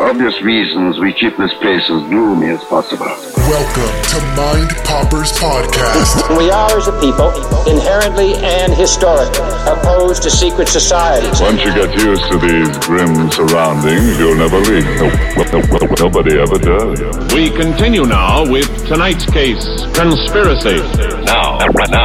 obvious reasons, we keep this place as gloomy as possible. Welcome to Mind Poppers Podcast. We are, as a people, inherently and historically opposed to secret societies. Once you get used to these grim surroundings, you'll never leave. Nobody ever does. We continue now with tonight's case, Conspiracy. Now,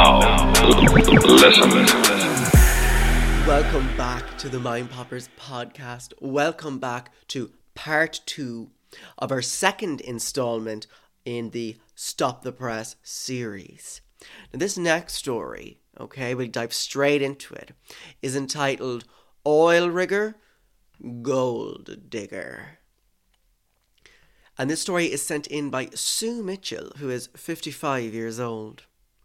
listen. Welcome back to the Mind Poppers Podcast. Welcome back to part 2 of our second installment in the Stop the Press series. Now, this next story, okay, we'll dive straight into it, is entitled Oil Rigger, Gold Digger. And this story is sent in by Sue Mitchell, who is 55 years old.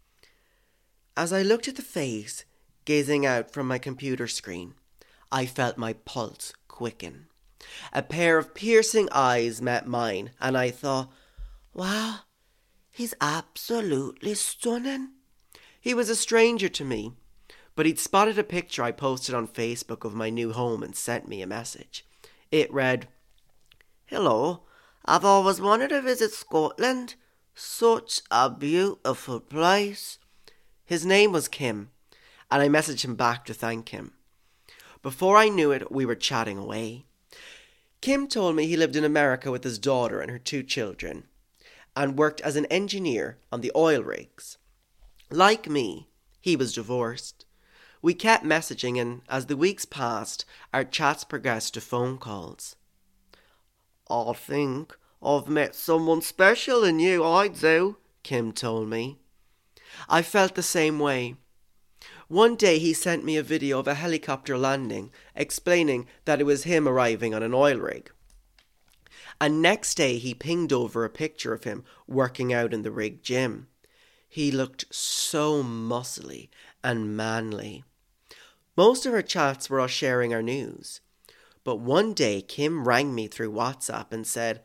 As I looked at the face gazing out from my computer screen, I felt my pulse quicken. A pair of piercing eyes met mine, and I thought, wow, he's absolutely stunning. He was a stranger to me, but he'd spotted a picture I posted on Facebook of my new home and sent me a message. It read, "Hello, I've always wanted to visit Scotland. Such a beautiful place." His name was Kim, and I messaged him back to thank him. Before I knew it, we were chatting away. Kim told me he lived in America with his daughter and her 2 children, and worked as an engineer on the oil rigs. Like me, he was divorced. We kept messaging, and as the weeks passed, our chats progressed to phone calls. "I think I've met someone special in you, I do," Kim told me. I felt the same way. One day he sent me a video of a helicopter landing, explaining that it was him arriving on an oil rig. And next day he pinged over a picture of him working out in the rig gym. He looked so muscly and manly. Most of our chats were us sharing our news. But one day Kim rang me through WhatsApp and said,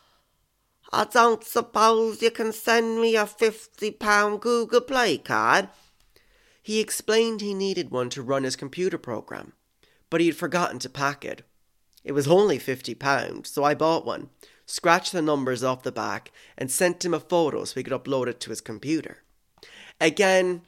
"I don't suppose you can send me a £50 Google Play card?" He explained he needed one to run his computer program, but he had forgotten to pack it. It was only £50, so I bought one, scratched the numbers off the back, and sent him a photo so he could upload it to his computer. Again.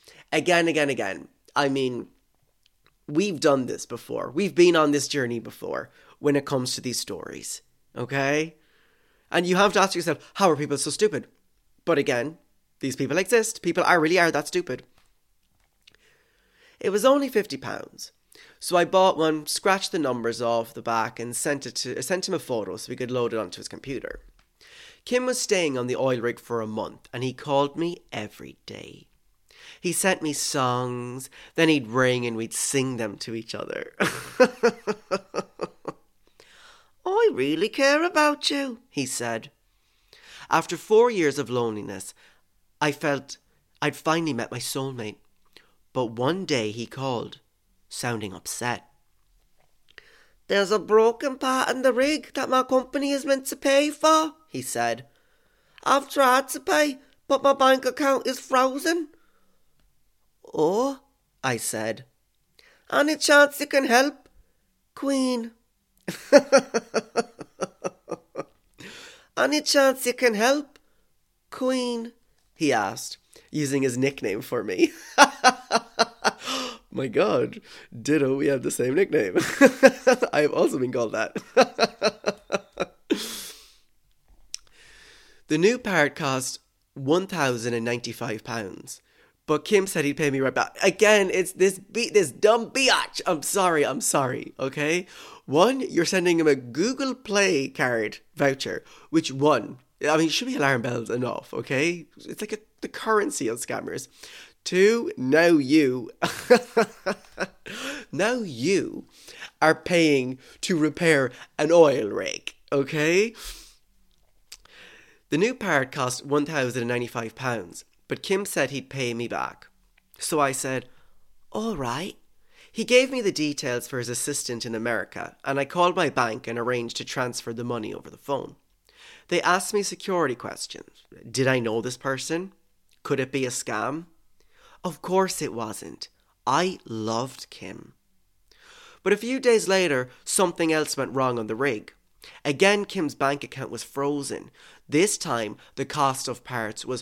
I mean, we've done this before. We've been on this journey before when it comes to these stories, okay? And you have to ask yourself, how are people so stupid? But again, these people exist. People really are that stupid. It was only £50. So I bought one, scratched the numbers off the back, and sent him a photo so he could load it onto his computer. Kim was staying on the oil rig for a month, and he called me every day. He sent me songs, then he'd ring and we'd sing them to each other. "I really care about you," he said. After 4 years of loneliness, I felt I'd finally met my soulmate. But one day he called, sounding upset. "There's a broken part in the rig that my company is meant to pay for," he said. "I've tried to pay, but my bank account is frozen." "Oh," I said. "Any chance you can help, Queen?" "Any chance you can help, Queen?" he asked, using his nickname for me. My God, ditto, we have the same nickname. I have also been called that. The new part cost £1,095, but Kim said he'd pay me right back. Again, it's this dumb biatch. I'm sorry, okay? One, you're sending him a Google Play card voucher, which it should be alarm bells enough, okay? It's like the currency of scammers. 2, now you are paying to repair an oil rig, okay? The new part cost £1,095, but Kim said he'd pay me back. So I said, all right. He gave me the details for his assistant in America, and I called my bank and arranged to transfer the money over the phone. They asked me security questions. Did I know this person? Could it be a scam? Of course it wasn't. I loved Kim. But a few days later, something else went wrong on the rig. Again, Kim's bank account was frozen. This time, the cost of parts was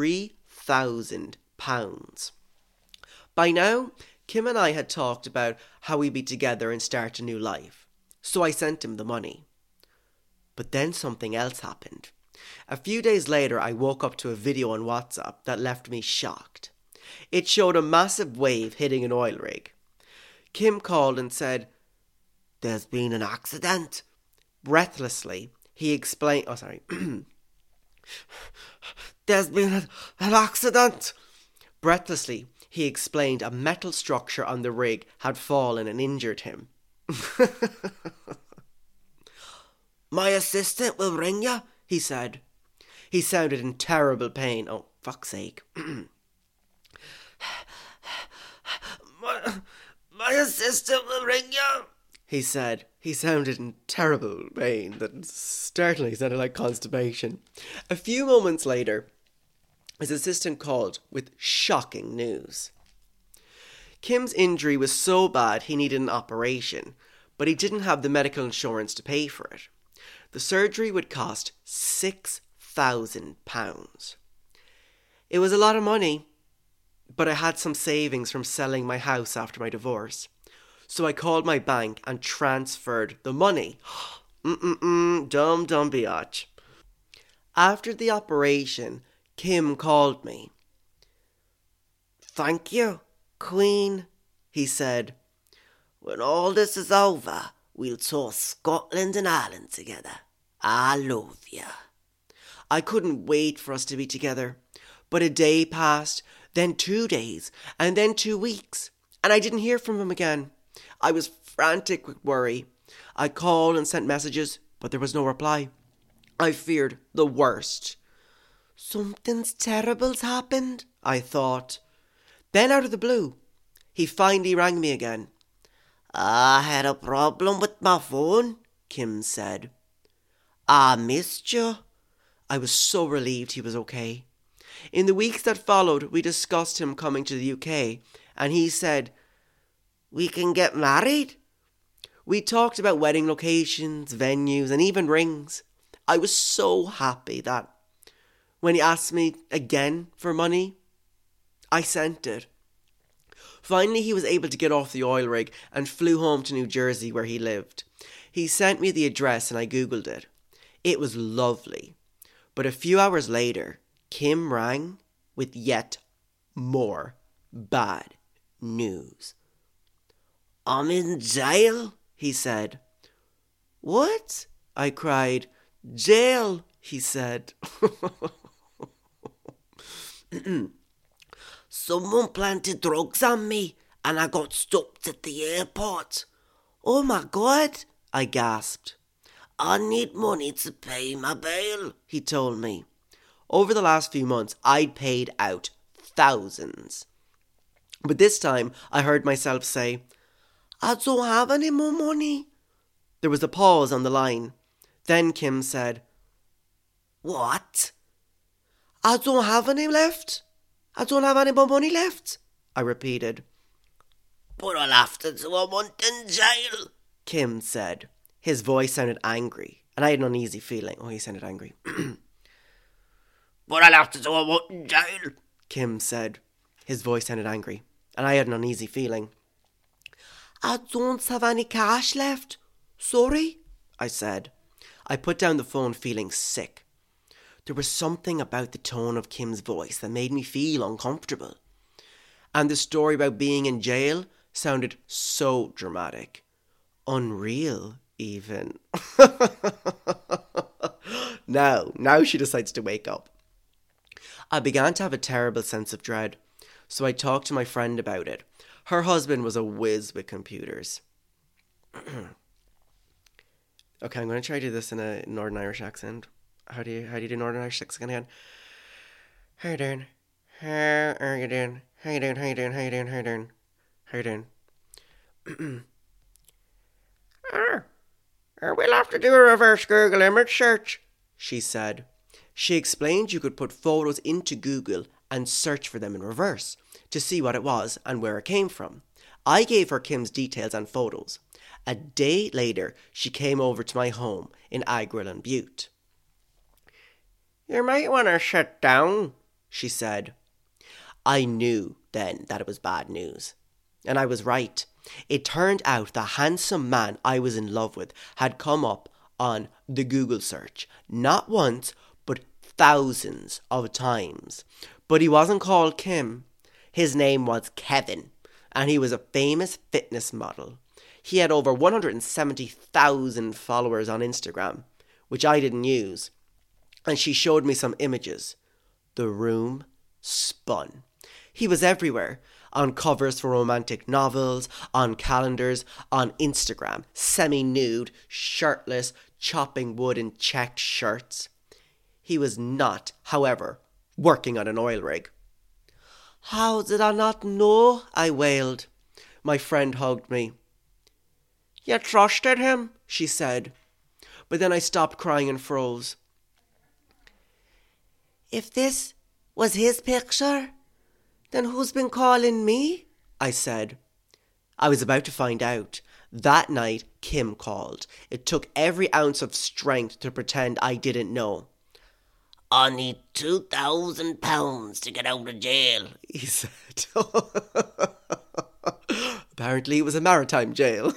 £3,000. By now, Kim and I had talked about how we'd be together and start a new life. So I sent him the money. But then something else happened. A few days later, I woke up to a video on WhatsApp that left me shocked. It showed a massive wave hitting an oil rig. Kim called and said, "There's been an accident." Breathlessly, he explained... "There's been an accident." Breathlessly, he explained a metal structure on the rig had fallen and injured him. "My assistant will ring you," he said. He sounded in terrible pain. Oh, fuck's sake. My assistant will ring you, he said. He sounded in terrible pain that startlingly sounded like constipation. A few moments later, his assistant called with shocking news. Kim's injury was so bad he needed an operation, but he didn't have the medical insurance to pay for it. The surgery would cost £6,000. It was a lot of money, but I had some savings from selling my house after my divorce. So I called my bank and transferred the money. Dumb biatch. After the operation, Kim called me. "Thank you, Queen," he said. "When all this is over, we'll tour Scotland and Ireland together. I love you." I couldn't wait for us to be together. But a day passed, then 2 days, and then 2 weeks, and I didn't hear from him again. I was frantic with worry. I called and sent messages, but there was no reply. I feared the worst. Something's terrible's happened, I thought. Then out of the blue, he finally rang me again. "I had a problem with my phone," Kim said. "I missed you." I was so relieved he was okay. In the weeks that followed, we discussed him coming to the UK, and he said, "We can get married." We talked about wedding locations, venues, and even rings. I was so happy that when he asked me again for money, I sent it. Finally, he was able to get off the oil rig and flew home to New Jersey where he lived. He sent me the address and I googled it. It was lovely. But a few hours later, Kim rang with yet more bad news. "I'm in jail," he said. "What?" I cried. "Jail," he said. "Someone planted drugs on me and I got stopped at the airport." "Oh my God," I gasped. "I need money to pay my bail," he told me. Over the last few months, I'd paid out thousands. But this time, I heard myself say, "I don't have any more money." There was a pause on the line. Then Kim said, "What?" "I don't have any left. I don't have any more money left," I repeated. "But I'll have to do a month in jail," Kim said. His voice sounded angry, and I had an uneasy feeling. Oh, he sounded angry. "But I'll have to do a month in jail," Kim said. His voice sounded angry, and I had an uneasy feeling. "I don't have any cash left. Sorry," I said. I put down the phone feeling sick. There was something about the tone of Kim's voice that made me feel uncomfortable. And the story about being in jail sounded so dramatic. Unreal, even. Now she decides to wake up. I began to have a terrible sense of dread, so I talked to my friend about it. Her husband was a whiz with computers. Okay, I'm going to try to do this in a Northern Irish accent. How do you do Northern Irish accent again? How you doing? How are you doing? How you doing? How you doing? How you doing? How you doing? How you doing? We'll have to do a reverse Google image search, she said. She explained you could put photos into Google and search for them in reverse to see what it was and where it came from. I gave her Kim's details and photos. A day later, she came over to my home in Agrill and Butte. "You might want to sit down," she said. I knew then that it was bad news. And I was right. It turned out the handsome man I was in love with had come up on the Google search, not once, but thousands of times. But he wasn't called Kim. His name was Kevin, and he was a famous fitness model. He had over 170,000 followers on Instagram, which I didn't use. And she showed me some images. The room spun. He was everywhere. On covers for romantic novels, on calendars, on Instagram, semi-nude, shirtless, chopping wood in checked shirts. He was not, however, working on an oil rig. "How did I not know?" I wailed. My friend hugged me. "You trusted him," she said. But then I stopped crying and froze. "If this was his picture, then who's been calling me?" I said. I was about to find out. That night, Kim called. It took every ounce of strength to pretend I didn't know. "I need £2,000 to get out of jail," he said. Apparently it was a maritime jail.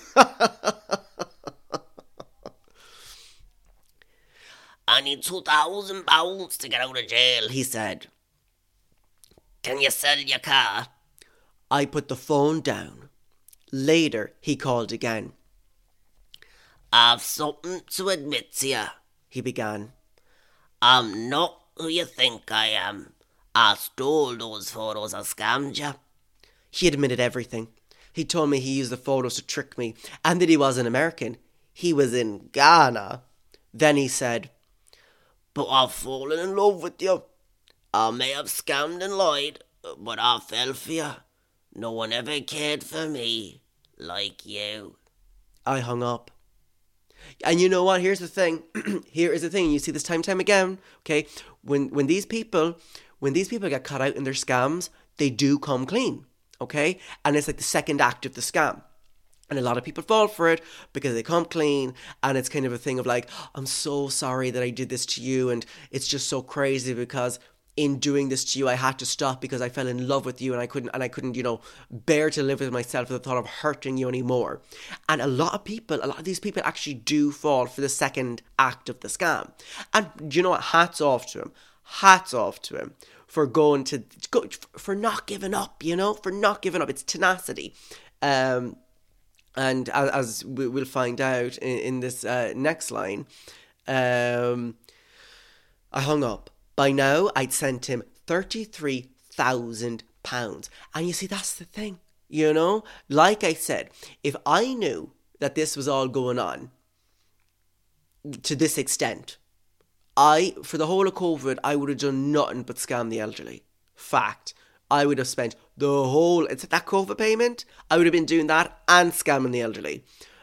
"I need £2,000 to get out of jail," he said. "Can you sell your car?" I put the phone down. Later, he called again. "I've something to admit to you," he began. "I'm not who you think I am. I stole those photos. I scammed you." He admitted everything. He told me he used the photos to trick me and that he wasn't American. He was in Ghana. Then he said, "But I've fallen in love with you. I may have scammed and lied, but I fell for you. No one ever cared for me like you." I hung up. And you know what? Here's the thing. Here is the thing. You see this time and time again. Okay, when these people get caught out in their scams, they do come clean. Okay, and it's like the second act of the scam. And a lot of people fall for it because they come clean, and it's kind of a thing of like, "I'm so sorry that I did this to you, and it's just so crazy because in doing this to you, I had to stop because I fell in love with you, and I couldn't, bear to live with myself with the thought of hurting you anymore." And a lot of these people actually do fall for the second act of the scam. And you know what? Hats off to him for for not giving up. For not giving up. It's tenacity. And as we'll find out in this next line, I hung up. By now, I'd sent him £33,000. And you see, that's the thing, Like I said, if I knew that this was all going on to this extent, for the whole of COVID, I would have done nothing but scam the elderly. Fact. I would have spent it's that COVID payment, I would have been doing that and scamming the elderly.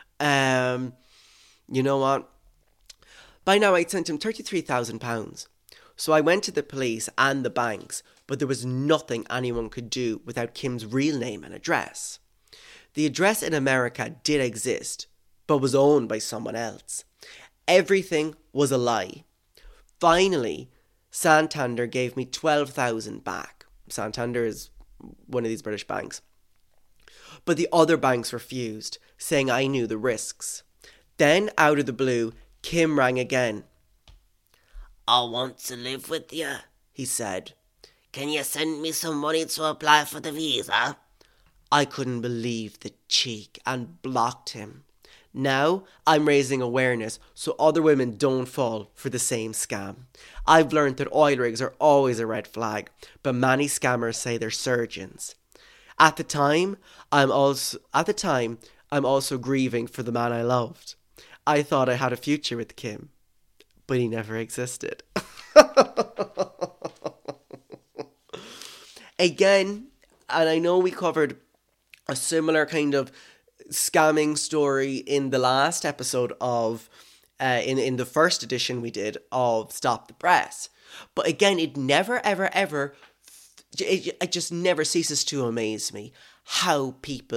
You know what? By now I'd sent him £33,000. So I went to the police and the banks, but there was nothing anyone could do without Kim's real name and address. The address in America did exist, but was owned by someone else. Everything was a lie. Finally, Santander gave me $12,000 back. Santander is one of these British banks. But the other banks refused, saying I knew the risks. Then, out of the blue, Kim rang again. "I want to live with you," he said. "Can you send me some money to apply for the visa?" I couldn't believe the cheek and blocked him. Now I'm raising awareness so other women don't fall for the same scam. I've learned that oil rigs are always a red flag, but many scammers say they're surgeons. At the time, I'm also grieving for the man I loved. I thought I had a future with Kim, but he never existed. Again, and I know we covered a similar kind of scamming story in the last episode of in the first edition we did of Stop the Press, but again, it never ever it just never ceases to amaze me how people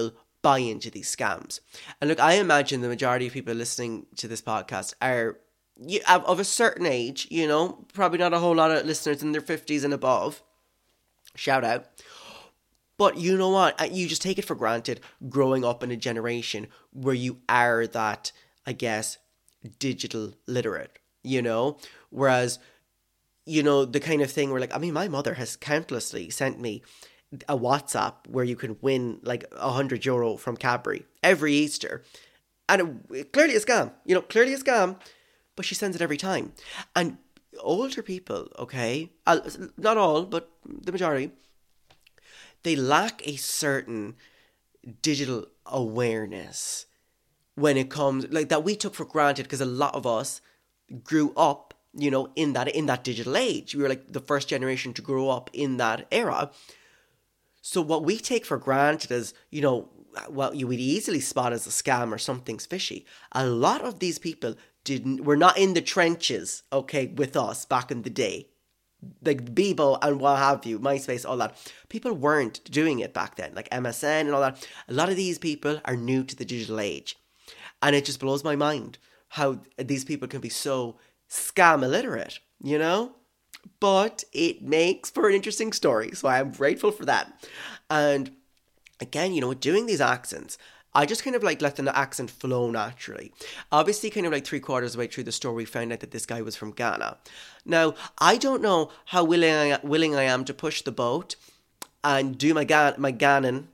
buy into these scams. And look, I imagine the majority of people listening to this podcast are of a certain age, you know, probably not a whole lot of listeners in their 50s and above. Shout out. But you know what? You just take it for granted growing up in a generation where you are that, I guess, digital literate, you know? Whereas, you know, the kind of thing where, like, I mean, my mother has countlessly sent me a WhatsApp where you can win like €100 from Cadbury every Easter. And clearly a scam, you know, clearly a scam, but she sends it every time. And older people, okay, not all, but the majority, they lack a certain digital awareness when it comes, like, that we took for granted, because a lot of us grew up, you know, in that digital age. We were like the first generation to grow up in that era. So what we take for granted is, you know, what you would easily spot as a scam or something's fishy. A lot of these people were not in the trenches, okay, with us back in the day. Like Bebo and what have you, MySpace, all that. People weren't doing it back then, like MSN and all that. A lot of these people are new to the digital age. And it just blows my mind how these people can be so scam illiterate, you know? But it makes for an interesting story, so I am grateful for that. And again, you know, doing these accents, I just kind of like let the accent flow naturally. Obviously, kind of like 3/4 of the way through the story, we found out that this guy was from Ghana. Now, I don't know how willing I am to push the boat and do my Ghana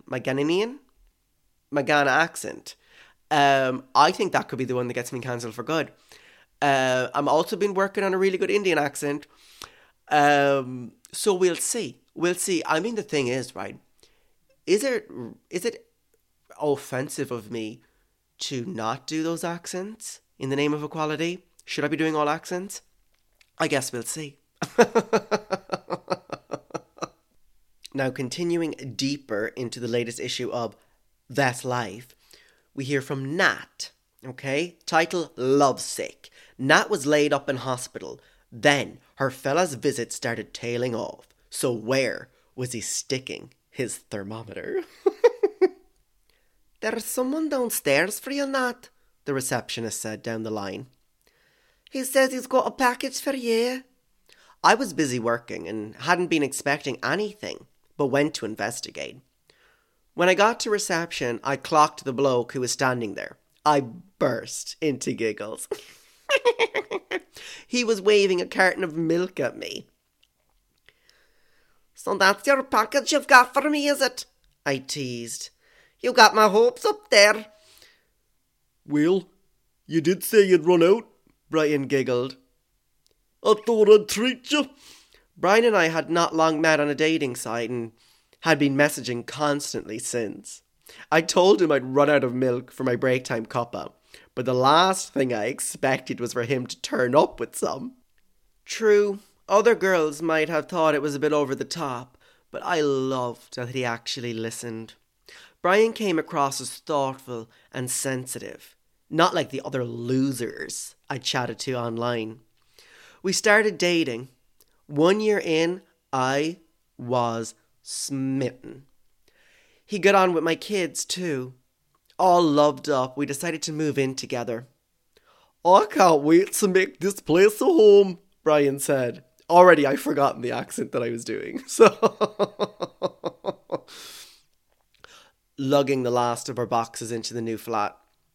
accent. I think that could be the one that gets me cancelled for good. I'm also been working on a really good Indian accent. So we'll see. I mean, the thing is, right, is it offensive of me to not do those accents in the name of equality? Should I be doing all accents? I guess we'll see. Now, continuing deeper into the latest issue of That's Life, we hear from Nat, okay? Title, Lovesick. Nat was laid up in hospital. Then her fella's visit started tailing off. So where was he sticking his thermometer? There's someone downstairs for you, Nat, the receptionist said down the line. He says he's got a package for you. I was busy working and hadn't been expecting anything, but went to investigate. When I got to reception, I clocked the bloke who was standing there. I burst into giggles. He was waving a carton of milk at me. So that's your package you've got for me, is it? I teased. You got my hopes up there. Well, you did say you'd run out, Brian giggled. I thought I'd treat you. Brian and I had not long met on a dating site and had been messaging constantly since. I told him I'd run out of milk for my break time cuppa, but the last thing I expected was for him to turn up with some. True, other girls might have thought it was a bit over the top, but I loved that he actually listened. Brian came across as thoughtful and sensitive, not like the other losers I chatted to online. We started dating. 1 year in, I was smitten. He got on with my kids too. All loved up, we decided to move in together. I can't wait to make this place a home, Brian said. Already I've forgotten the accent that I was doing. So lugging the last of our boxes into the new flat.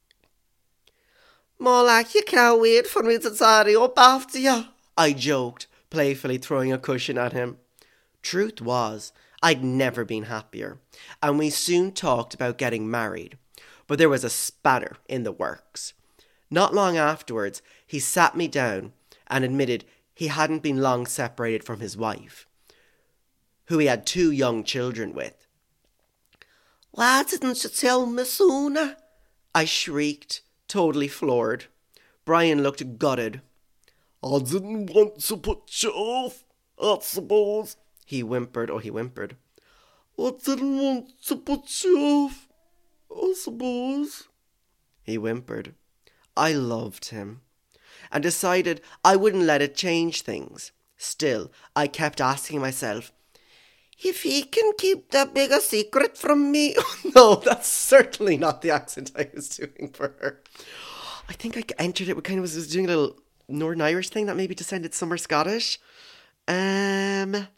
More like you can't wait for me to tidy up after you, I joked, playfully throwing a cushion at him. Truth was, I'd never been happier, and we soon talked about getting married, but there was a spanner in the works. Not long afterwards, he sat me down and admitted he hadn't been long separated from his wife, who he had 2 young children with. Why didn't you tell me sooner? I shrieked, totally floored. Brian looked gutted. I didn't want to put you off, I suppose. He whimpered. I didn't want to put you off, I suppose. He whimpered. I loved him and decided I wouldn't let it change things. Still, I kept asking myself, If he can keep that big a secret from me. No, that's certainly not the accent I was doing for her. I think I entered it with kind of was doing a little Northern Irish thing that maybe descended somewhere Scottish. Okay.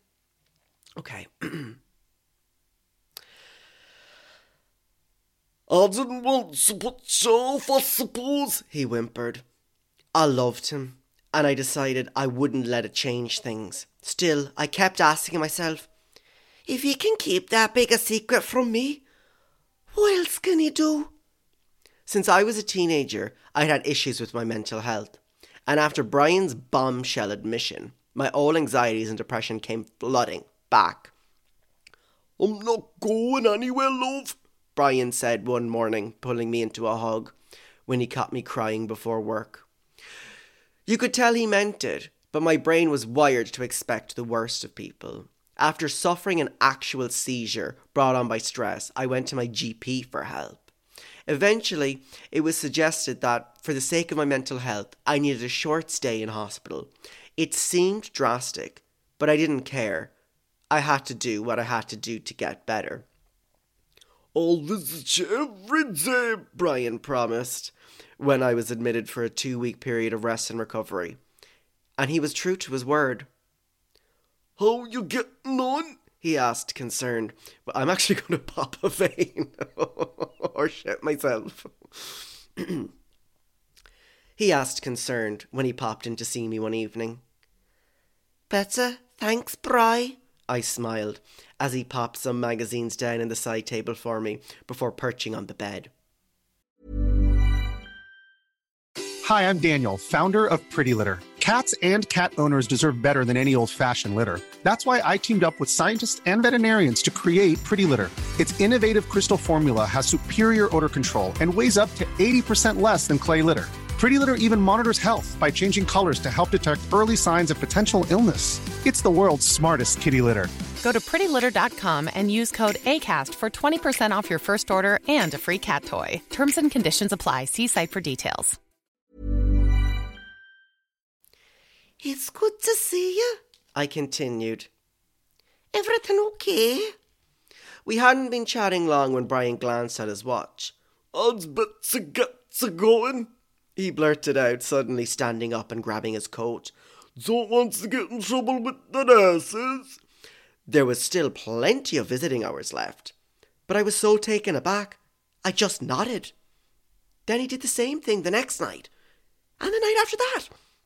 I didn't want to put you off, I suppose, he whimpered. I loved him, and I decided I wouldn't let it change things. Still, I kept asking myself, if he can keep that big a secret from me, what else can he do? Since I was a teenager, I'd had issues with my mental health, and after Brian's bombshell admission, my old anxieties and depression came flooding back. I'm not going anywhere, love, Brian said one morning, pulling me into a hug when he caught me crying before work. You could tell he meant it, but my brain was wired to expect the worst of people. After suffering an actual seizure brought on by stress, I went to my GP for help. Eventually, it was suggested that, for the sake of my mental health, I needed a short stay in hospital. It seemed drastic, but I didn't care. I had to do what I had to do to get better. I'll visit you every day, Brian promised, when I was admitted for a 2-week period of rest and recovery. And he was true to his word. How you getting on? He asked, concerned. But I'm actually going to pop a vein. Or shit myself. He asked, concerned, when he popped in to see me one evening. Better, thanks, Bri. I smiled, as he popped some magazines down in the side table for me, before perching on the bed. Hi, I'm Daniel, founder of Pretty Litter. Cats and cat owners deserve better than any old-fashioned litter. That's why I teamed up with scientists and veterinarians to create Pretty Litter. Its innovative crystal formula has superior odor control and weighs up to 80% less than clay litter. Pretty Litter even monitors health by changing colors to help detect early signs of potential illness. It's the world's smartest kitty litter. Go to prettylitter.com and use code ACAST for 20% off your first order and a free cat toy. Terms and conditions apply. See site for details. It's good to see you, I continued. Everything okay? We hadn't been chatting long when Brian glanced at his watch. I'd bet to get to going, he blurted out, suddenly standing up and grabbing his coat. Don't want to get in trouble with the nurses. There was still plenty of visiting hours left, but I was so taken aback, I just nodded. Then he did the same thing the next night, and the night after that.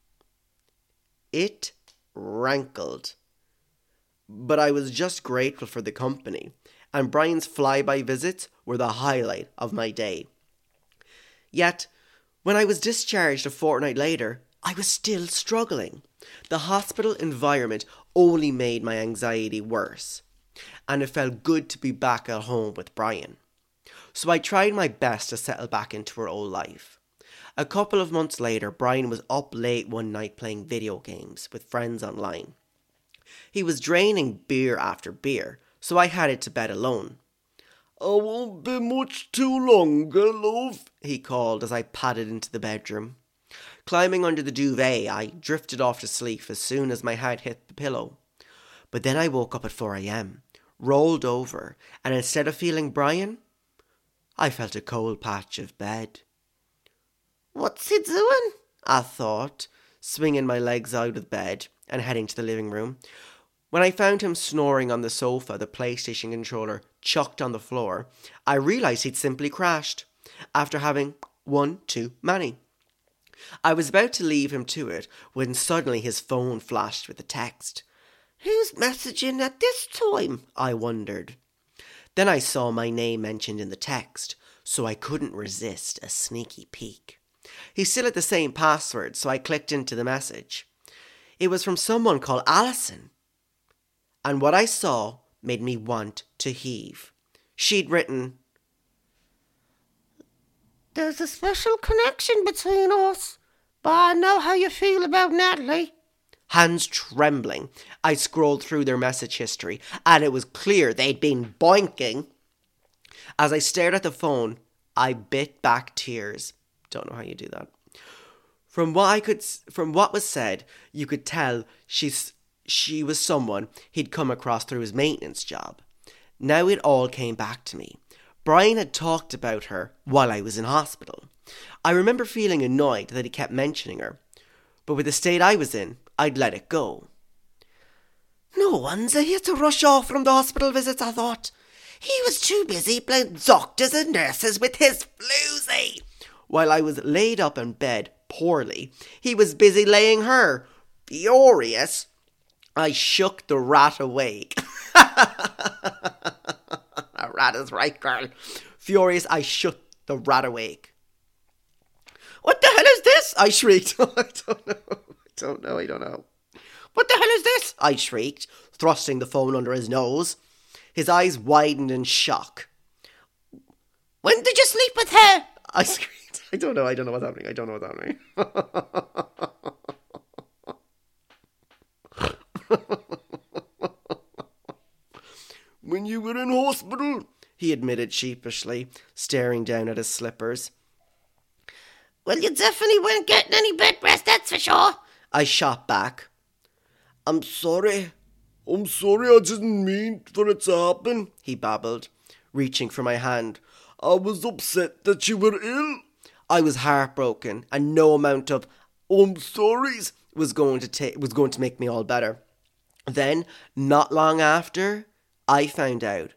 It rankled. But I was just grateful for the company, and Brian's flyby visits were the highlight of my day. Yet, when I was discharged a fortnight later, I was still struggling. The hospital environment only made my anxiety worse, and it felt good to be back at home with Brian. So I tried my best to settle back into our old life. A couple of months later, Brian was up late one night playing video games with friends online. He was draining beer after beer, so I headed to bed alone. I won't be much too longer, love, he called as I padded into the bedroom. Climbing under the duvet, I drifted off to sleep as soon as my head hit the pillow. But then I woke up at 4 a.m, rolled over, and instead of feeling Brian, I felt a cold patch of bed. What's he doing? I thought, swinging my legs out of bed and heading to the living room. When I found him snoring on the sofa, the PlayStation controller chucked on the floor, I realised he'd simply crashed after having one too many. I was about to leave him to it when suddenly his phone flashed with a text. Who's messaging at this time? I wondered. Then I saw my name mentioned in the text, so I couldn't resist a sneaky peek. He still had the same password, so I clicked into the message. It was from someone called Alison. And what I saw made me want to heave. She'd written, "There's a special connection between us, but I know how you feel about Natalie." Hands trembling, I scrolled through their message history, and it was clear they'd been boinking. As I stared at the phone, I bit back tears. Don't know how you do that. From what was said, you could tell she's she was someone he'd come across through his maintenance job. Now it all came back to me. Brian had talked about her while I was in hospital. I remember feeling annoyed that he kept mentioning her, but with the state I was in, I'd let it go. No one's here to rush off from the hospital visits, I thought. He was too busy playing doctors and nurses with his floozy. While I was laid up in bed poorly, he was busy laying her. Furious, I shook the rat awake. A rat is right, girl. Furious, I shook the rat awake. What the hell is this? I shrieked. I don't know. What the hell is this? I shrieked, thrusting the phone under his nose. His eyes widened in shock. When did you sleep with her? I screamed. I don't know what's happening. When you were in hospital, he admitted sheepishly, staring down at his slippers. Well, you definitely weren't getting any bed rest, that's for sure. I shot back. I'm sorry, I didn't mean for it to happen, he babbled, reaching for my hand. I was upset that you were ill. I was heartbroken, and no amount of I'm sorry's was going to make me all better. Then, not long after, I found out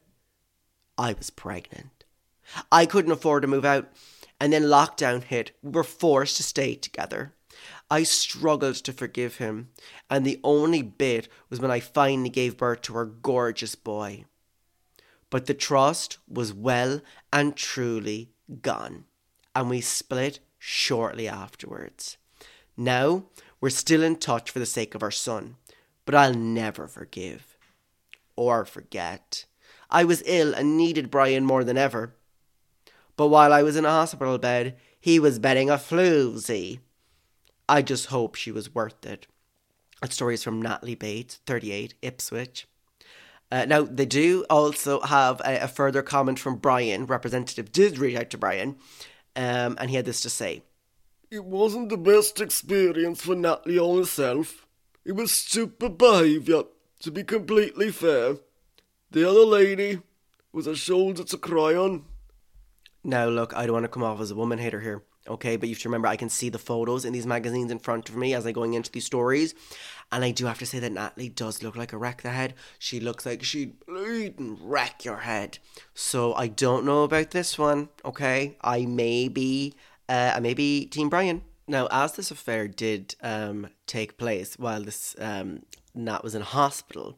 I was pregnant. I couldn't afford to move out, and then lockdown hit. We were forced to stay together. I struggled to forgive him, and the only bit was when I finally gave birth to our gorgeous boy. But the trust was well and truly gone, and we split shortly afterwards. Now, we're still in touch for the sake of our son, but I'll never forgive or forget. I was ill and needed Brian more than ever. But while I was in a hospital bed, he was betting a floozy. I just hope she was worth it. That story is from Natalie Bates, 38, Ipswich. Now, they do also have a further comment from Brian. Representative did reach out to Brian, and he had this to say. It wasn't the best experience for Natalie or herself. It was stupid behaviour, to be completely fair. The other lady was a shoulder to cry on. Now, look, I don't want to come off as a woman hater here, okay? But you have to remember, I can see the photos in these magazines in front of me as I'm going into these stories. And I do have to say that Natalie does look like a wreck the head. She looks like she'd bleed and wreck your head. So I don't know about this one, okay? I may be Team Brian. Now, as this affair did take place while this Nat was in hospital,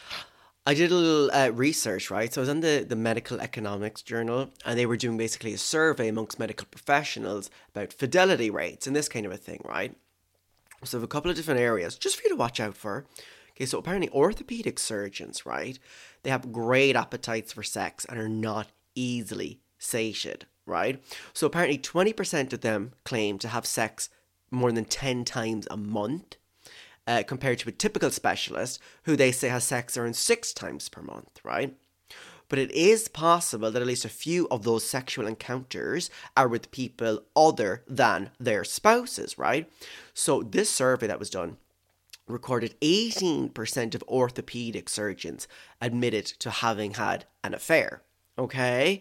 I did a little research, right? So I was on the Medical Economics Journal, and they were doing basically a survey amongst medical professionals about fidelity rates and this kind of a thing, right? So I have a couple of different areas just for you to watch out for. Okay, so apparently orthopedic surgeons, right? They have great appetites for sex and are not easily satiated, right? So apparently 20% of them claim to have sex more than 10 times a month. Compared to a typical specialist who they say has sex around 6 times per month, right? But it is possible that at least a few of those sexual encounters are with people other than their spouses, right? So this survey that was done recorded 18% of orthopedic surgeons admitted to having had an affair, okay?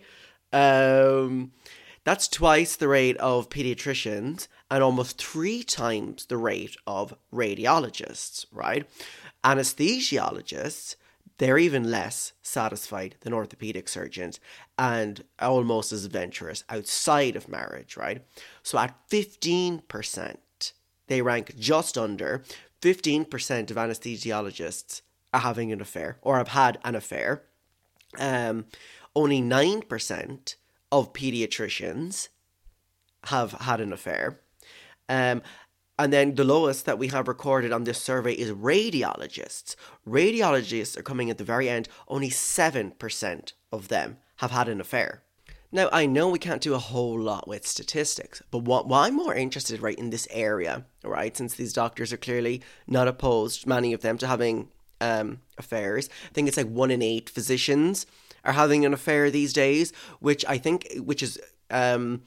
That's twice the rate of pediatricians and almost 3 times the rate of radiologists, right? Anesthesiologists, they're even less satisfied than orthopedic surgeons and almost as adventurous outside of marriage, right? So at 15%, they rank just under 15% of anesthesiologists are having an affair or have had an affair. Only 9% of pediatricians have had an affair. And then the lowest that we have recorded on this survey is radiologists. Radiologists are coming at the very end. Only 7% of them have had an affair. Now, I know we can't do a whole lot with statistics, but what I'm more interested right in this area, right, since these doctors are clearly not opposed, many of them, to having affairs. I think it's like 1 in 8 physicians are having an affair these days, which is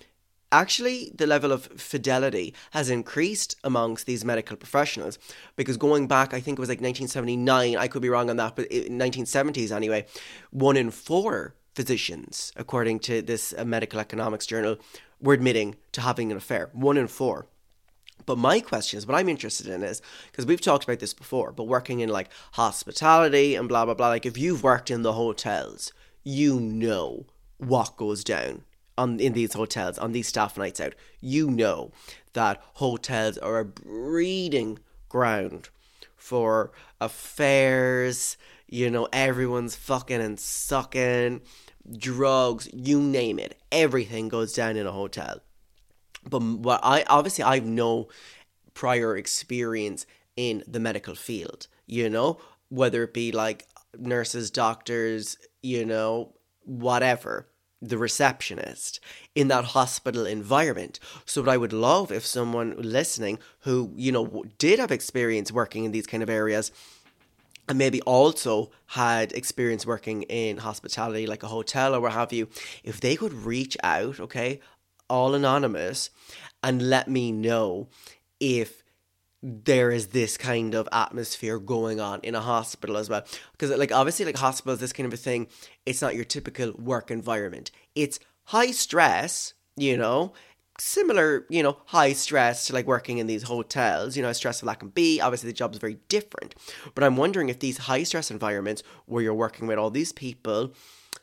actually the level of fidelity has increased amongst these medical professionals, because going back, I think it was like 1979, I could be wrong on that, but in 1970s anyway, 1 in 4 physicians, according to this medical economics journal, were admitting to having an affair. 1 in 4. But my question is, what I'm interested in is, because we've talked about this before, but working in like hospitality and blah, blah, blah, like if you've worked in the hotels, you know what goes down in these hotels, on these staff nights out. You know that hotels are a breeding ground for affairs, you know, everyone's fucking and sucking, drugs, you name it. Everything goes down in a hotel. But I've no prior experience in the medical field, you know, whether it be like nurses, doctors, you know, whatever, the receptionist in that hospital environment. So what I would love if someone listening who, you know, did have experience working in these kind of areas, and maybe also had experience working in hospitality, like a hotel or what have you, if they could reach out, okay, all anonymous, and let me know if there is this kind of atmosphere going on in a hospital as well. Because like obviously like hospitals, this kind of a thing, it's not your typical work environment. It's high stress, you know, similar, you know, high stress to like working in these hotels, you know, as stressful that can be. Obviously the job is very different. But I'm wondering if these high stress environments where you're working with all these people,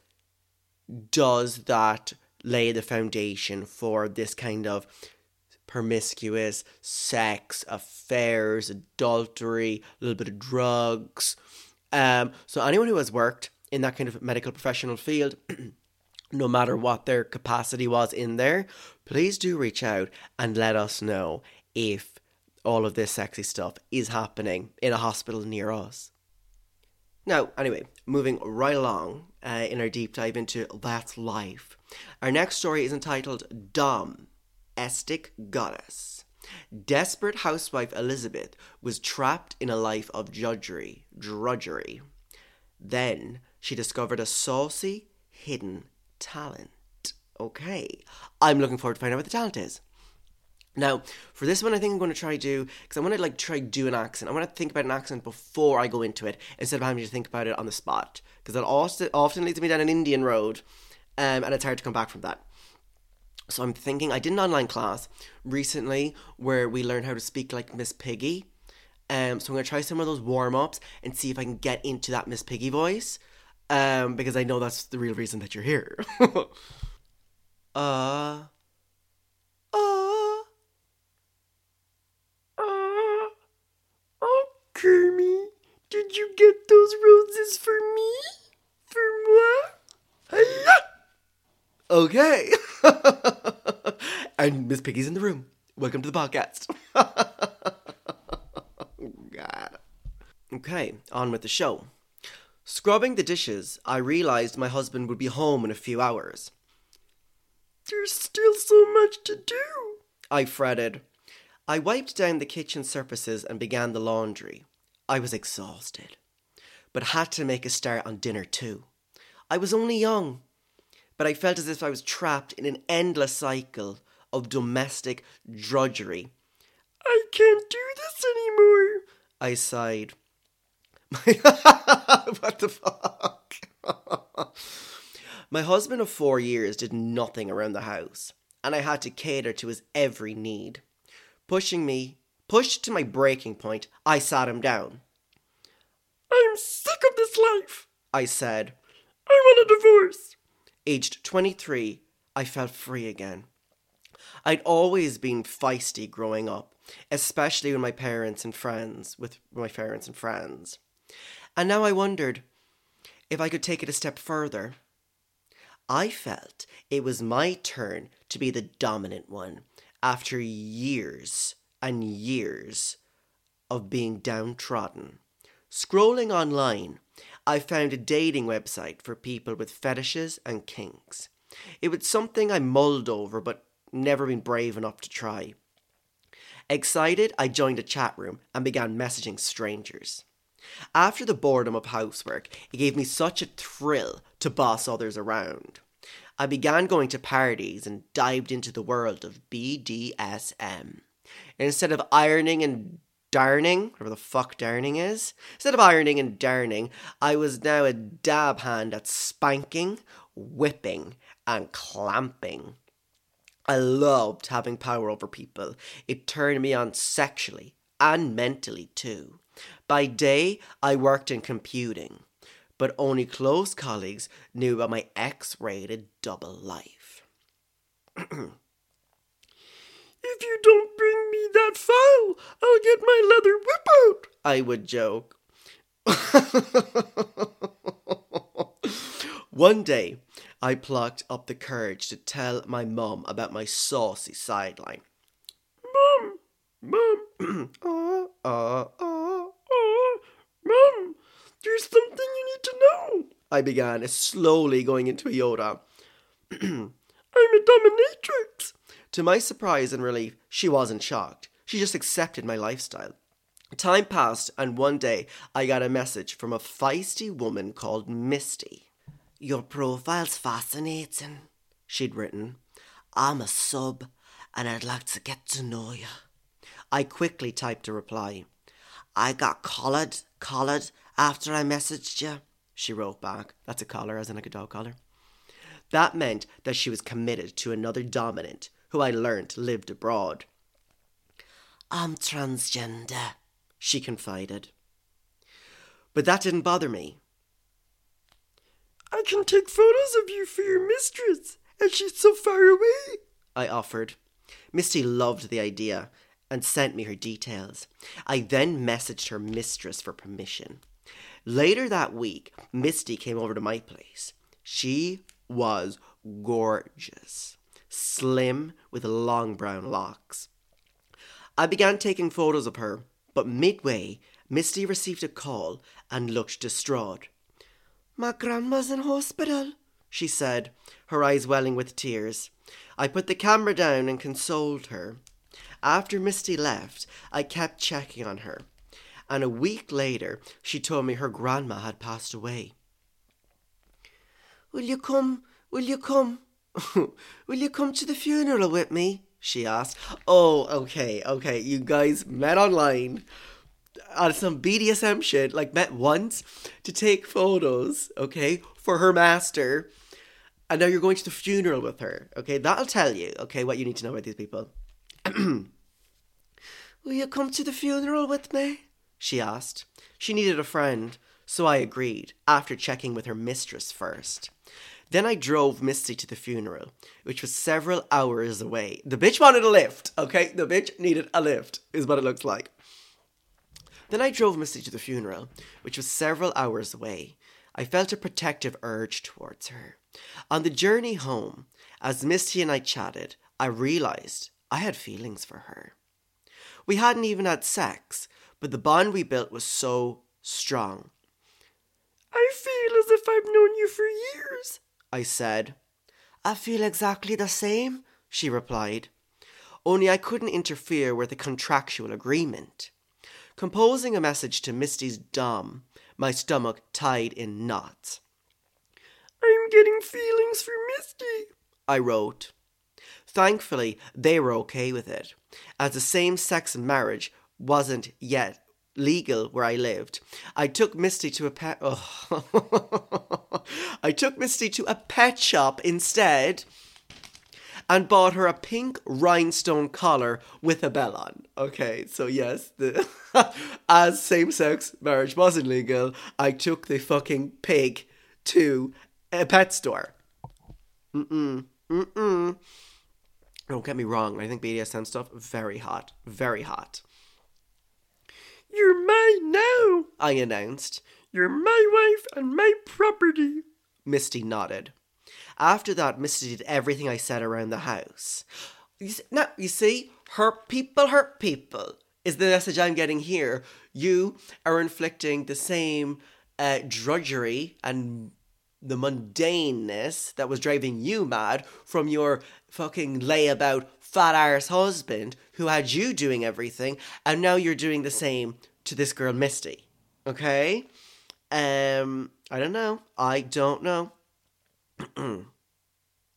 does that lay the foundation for this kind of promiscuous sex, affairs, adultery, a little bit of drugs. So anyone who has worked in that kind of medical professional field, no matter what their capacity was in there, please do reach out and let us know if all of this sexy stuff is happening in a hospital near us. Now, anyway, moving right along in our deep dive into That's Life. Our next story is entitled Domestic Goddess. Desperate housewife Elizabeth was trapped in a life of drudgery. Then she discovered a saucy, hidden talent. Okay, I'm looking forward to finding out what the talent is. Now, for this one, I think I'm going to try because I want to try do an accent. I want to think about an accent before I go into it, instead of having to think about it on the spot, because that often leads me down an Indian road, and it's hard to come back from that. So I'm thinking, I did an online class recently where we learned how to speak like Miss Piggy. So I'm going to try some of those warm-ups and see if I can get into that Miss Piggy voice, because I know that's the real reason that you're here. Kermie, did you get those roses for me? For moi? Okay. And Miss Piggy's in the room. Welcome to the podcast. God. Okay, on with the show. Scrubbing the dishes, I realised my husband would be home in a few hours. There's still so much to do, I fretted. I wiped down the kitchen surfaces and began the laundry. I was exhausted, but had to make a start on dinner too. I was only young, but I felt as if I was trapped in an endless cycle of domestic drudgery. I can't do this anymore, I sighed. What the fuck? My husband of 4 years did nothing around the house, and I had to cater to his every need. Pushed to my breaking point, I sat him down. I'm sick of this life, I said. I want a divorce. Aged 23, I felt free again. I'd always been feisty growing up, especially with my parents and friends. And now I wondered if I could take it a step further. I felt it was my turn to be the dominant one after years and years of being downtrodden. Scrolling online, I found a dating website for people with fetishes and kinks. It was something I mulled over but never been brave enough to try. Excited, I joined a chat room and began messaging strangers. After the boredom of housework, it gave me such a thrill to boss others around. I began going to parties and dived into the world of BDSM. Instead of ironing and darning, whatever the fuck darning is, instead of ironing and darning, I was now a dab hand at spanking, whipping, and clamping. I loved having power over people. It turned me on sexually and mentally too. By day, I worked in computing, but only close colleagues knew about my X-rated double life. If you don't bring me that file, I'll get my leather whip out, I would joke. One day, I plucked up the courage to tell my mum about my saucy sideline. Mum, Mum, there's something you need to know, I began, slowly going into a Yoda. I'm a dominatrix. To my surprise and relief, she wasn't shocked. She just accepted my lifestyle. Time passed, and one day I got a message from a feisty woman called Misty. "Your profile's fascinating," she'd written. "I'm a sub, and I'd like to get to know you." I quickly typed a reply. "I got collared after I messaged you," she wrote back. That's a collar, as in like a dog collar. That meant that she was committed to another dominant, who I learnt lived abroad. "I'm transgender," she confided. But that didn't bother me. "I can take photos of you for your mistress, and she's so far away," I offered. Misty loved the idea and sent me her details. I then messaged her mistress for permission. Later that week, Misty came over to my place. She was gorgeous, slim with long brown locks. I began taking photos of her, but midway, Misty received a call and looked distraught. "My grandma's in hospital," she said, her eyes welling with tears. I put the camera down and consoled her. After Misty left, I kept checking on her, and a week later, she told me her grandma had passed away. Will you come Will you come to the funeral with me?" she asked. Oh, okay. You guys met online on some BDSM shit, like met once to take photos, okay, for her master. And now you're going to the funeral with her, okay? That'll tell you, okay, what you need to know about these people. "Will you come to the funeral with me?" she asked. She needed a friend, so I agreed, after checking with her mistress first. Then I drove Misty to the funeral, which was several hours away. The bitch wanted a lift, okay? The bitch needed a lift, is what it looks like. Then I drove Misty to the funeral, which was several hours away. I felt a protective urge towards her. On the journey home, as Misty and I chatted, I realised I had feelings for her. We hadn't even had sex, but the bond we built was so strong. "I feel as if I've known you for years," I said. "I feel exactly the same," she replied. Only I couldn't interfere with the contractual agreement. Composing a message to Misty's dom, my stomach tied in knots. "I'm getting feelings for Misty," I wrote. Thankfully, they were okay with it, as the same-sex marriage wasn't yet legal where I lived. I took Misty to a pet shop instead and bought her a pink rhinestone collar with a bell on. Okay, so yes, as same-sex marriage wasn't legal, I took the fucking pig to a pet store. Don't get me wrong, I think BDSM stuff, very hot. Very hot. "You're mine now," I announced. "You're my wife and my property." Misty nodded. After that, Misty did everything I said around the house. You see, hurt people is the message I'm getting here. You are inflicting the same drudgery and the mundaneness that was driving you mad from your fucking layabout fat arse husband who had you doing everything, and now you're doing the same to this girl Misty. Okay? I don't know.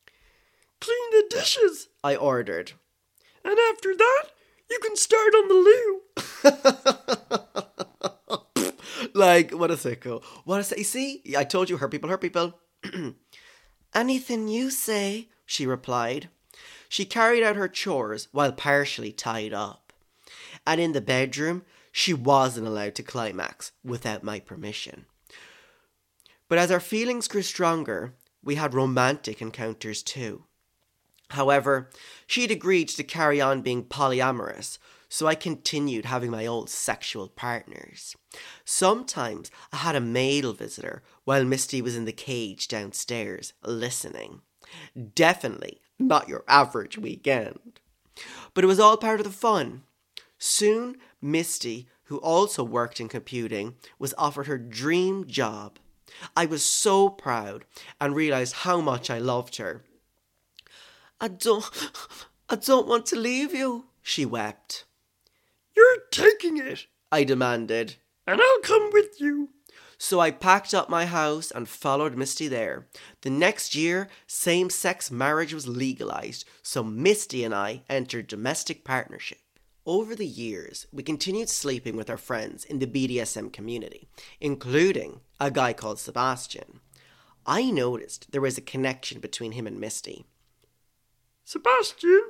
dishes, I ordered. and after that, you can start on the loo. Like, what a sicko. What a say? See, I told you, hurt people. Anything you say, she replied. She carried out her chores while partially tied up. And in the bedroom, she wasn't allowed to climax without my permission. But as our feelings grew stronger, we had romantic encounters too. However, she'd agreed to carry on being polyamorous, so I continued having my old sexual partners. Sometimes I had a male visitor while Misty was in the cage downstairs, listening. Definitely not your average weekend. But it was all part of the fun. Soon, Misty, who also worked in computing, was offered her dream job. I was so proud and realised how much I loved her. I don't want to leave you, she wept. You're taking it, I demanded. And I'll come with you. So I packed up my house and followed Misty there. The next year, same-sex marriage was legalised, so Misty and I entered domestic partnership. Over the years, we continued sleeping with our friends in the BDSM community, including a guy called Sebastian. I noticed there was a connection between him and Misty. Sebastian?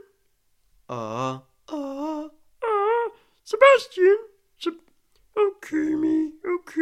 Sebastian? Okay, me.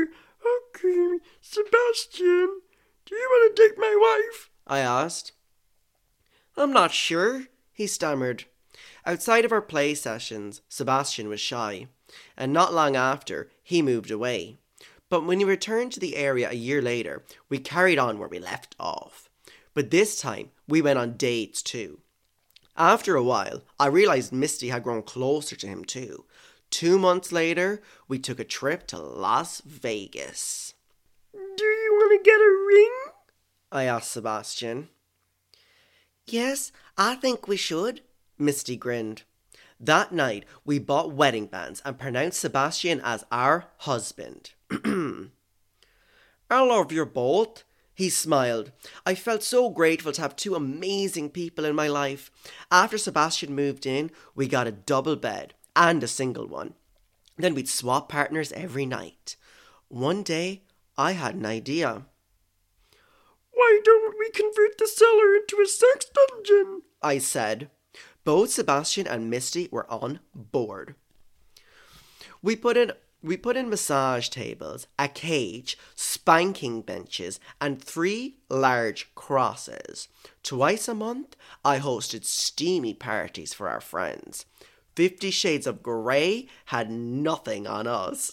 Sebastian, do you want to date my wife? I asked. I'm not sure, he stammered. Outside of our play sessions, Sebastian was shy, and not long after, he moved away. But when he returned to the area a year later, we carried on where we left off. But this time, we went on dates too. After a while, I realised Misty had grown closer to him too. 2 months later, we took a trip to Las Vegas. Do you want to get a ring? I asked Sebastian. Yes, I think we should, Misty grinned. That night, we bought wedding bands and pronounced Sebastian as our husband. I love you both, he smiled. I felt so grateful to have 2 amazing people in my life. After Sebastian moved in, we got a double bed and a single one. Then we'd swap partners every night. One day, I had an idea. Why don't we convert the cellar into a sex dungeon? I said. Both Sebastian and Misty were on board. We put in massage tables, a cage, spanking benches, and 3 large crosses. Twice a month, I hosted steamy parties for our friends. 50 Shades of Grey had nothing on us.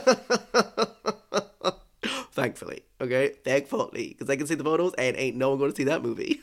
Thankfully, okay? Thankfully, because I can see the photos and ain't no one going to see that movie.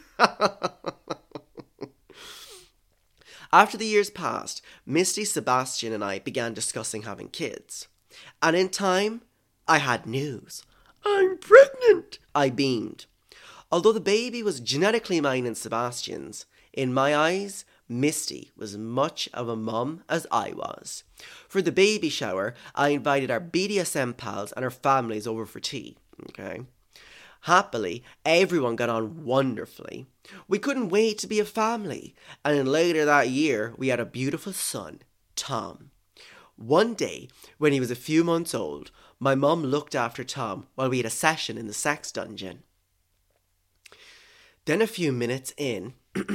After the years passed, Misty, Sebastian and I began discussing having kids. And in time, I had news. I'm pregnant! I beamed. Although the baby was genetically mine and Sebastian's, in my eyes, Misty was much of a mum as I was. For the baby shower, I invited our BDSM pals and our families over for tea. Okay. Happily, everyone got on wonderfully. We couldn't wait to be a family, and then later that year, we had a beautiful son, Tom. One day, when he was a few months old, my mum looked after Tom while we had a session in the sex dungeon. Then a few minutes in,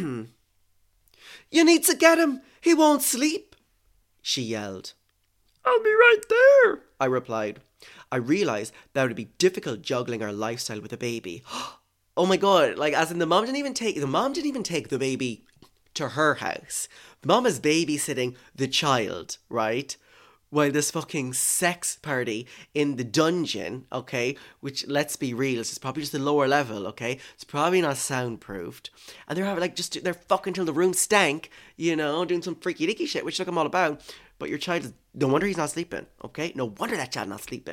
"You need to get him! He won't sleep!" she yelled. "I'll be right there," I replied. I realised that it would be difficult juggling our lifestyle with a baby. Oh my god, like as in the mom didn't even take the baby to her house. The mom is babysitting the child, right? While this fucking sex party in the dungeon, okay, which let's be real, it's probably just the lower level, okay? It's probably not soundproofed. And they're having they're fucking till the room stank, you know, doing some freaky dicky shit, which I'm all about. But your child is, no wonder he's not sleeping, okay? No wonder that child not sleeping.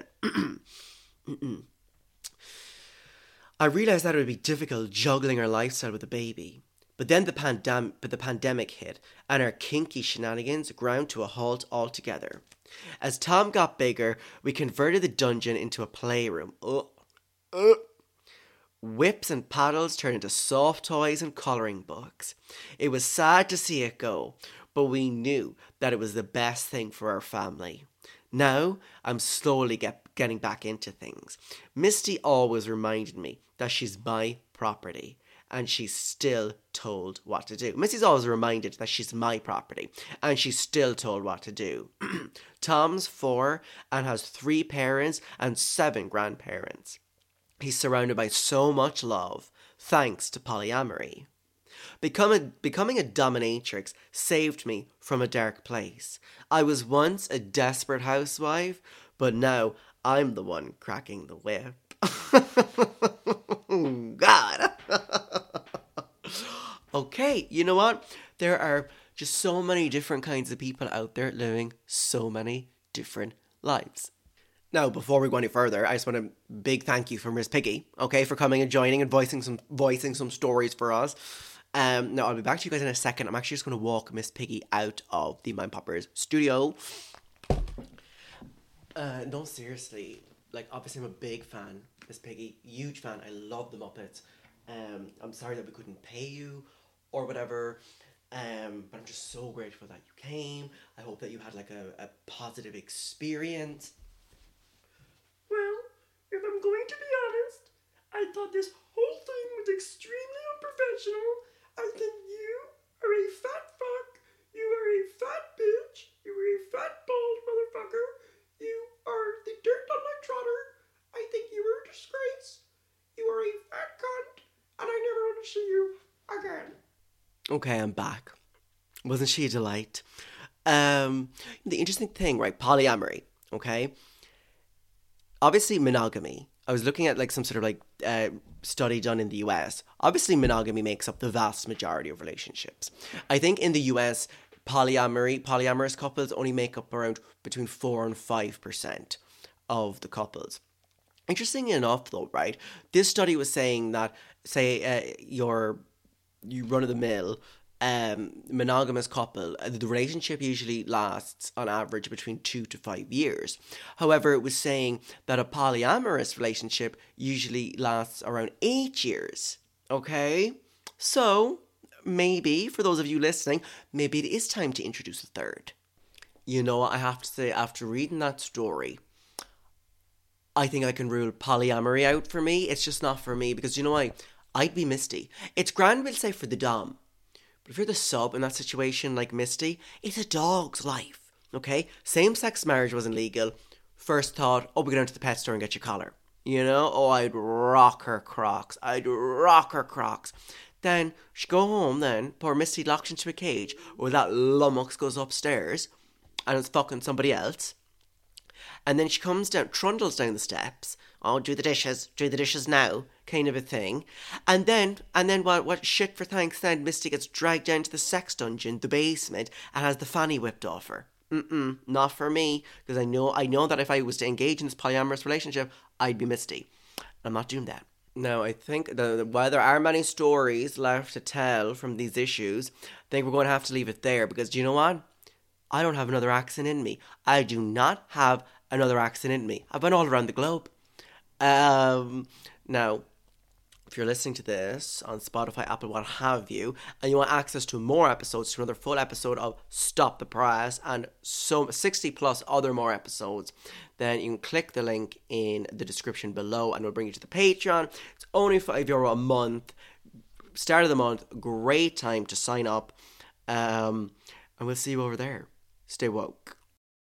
I realised that it would be difficult juggling our lifestyle with a baby. But then the pandemic hit, and our kinky shenanigans ground to a halt altogether. As Tom got bigger, we converted the dungeon into a playroom. Whips and paddles turned into soft toys and colouring books. It was sad to see it go, but we knew that it was the best thing for our family. Now, I'm slowly getting back into things. Misty always reminded me that she's my property, and she's still told what to do. Misty's always reminded that she's my property, and she's still told what to do. Tom's 4 and has 3 parents and 7 grandparents. He's surrounded by so much love, thanks to polyamory. Becoming a dominatrix saved me from a dark place. I was once a desperate housewife, but now I'm the one cracking the whip. God. Okay, you know what? There are just so many different kinds of people out there living so many different lives. Now, before we go any further, I just want a big thank you for Miss Piggy, okay, for coming and joining and voicing some stories for us. Now, I'll be back to you guys in a second. I'm actually just going to walk Miss Piggy out of the Mind Poppers studio. No, seriously, like, obviously I'm a big fan, Miss Piggy, huge fan. I love the Muppets. I'm sorry that we couldn't pay you or whatever, but I'm just so grateful that you came. I hope that you had like a positive experience. Well, if I'm going to be honest, I thought this whole thing was extremely unprofessional. I think you are a fat fuck. You are a fat bitch. You are a fat bald motherfucker. You are the dirt on my trotter. I think you are a disgrace. You are a fat cunt. And I never want to see you again. Okay, I'm back. Wasn't she a delight? The interesting thing, right, polyamory, okay? Obviously, monogamy. I was looking at like some sort of like study done in the US. Obviously, monogamy makes up the vast majority of relationships. I think in the US, polyamorous couples only make up around between 4 and 5% of the couples. Interesting enough, though, right? This study was saying that, say, you run-of-the-mill monogamous couple, the relationship usually lasts on average between 2 to 5 years. However, it was saying that a polyamorous relationship usually lasts around 8 years. Okay? So, maybe, for those of you listening, maybe it is time to introduce a third. You know what, I have to say, after reading that story, I think I can rule polyamory out for me. It's just not for me, because you know why? I'd be Misty. It's grand, we'll say, for the dom. But if you're the sub in that situation like Misty, it's a dog's life, okay? Same-sex marriage wasn't legal. First thought, oh, we go down to the pet store and get your collar. You know? Oh, I'd rock her Crocs. Then, she go home then, poor Misty locked into a cage, where that lummox goes upstairs, and it's fucking somebody else. And then she comes down, trundles down the steps. Oh, do the dishes now, kind of a thing. And then what shit for thanks then, Misty gets dragged down to the sex dungeon, the basement, and has the fanny whipped off her. Not for me, because I know that if I was to engage in this polyamorous relationship, I'd be Misty. I'm not doing that. Now, I think while there are many stories left to tell from these issues, I think we're going to have to leave it there, because do you know what? I don't have another accent in me. I do not have another accent in me. I've been all around the globe. Now, if you're listening to this on Spotify, Apple, what have you, and you want access to more episodes, to another full episode of Stop the Press and so 60 plus other more episodes, then you can click the link in the description below and it'll bring you to the Patreon. It's only €5 a month. Start of the month, great time to sign up. And we'll see you over there. Stay woke.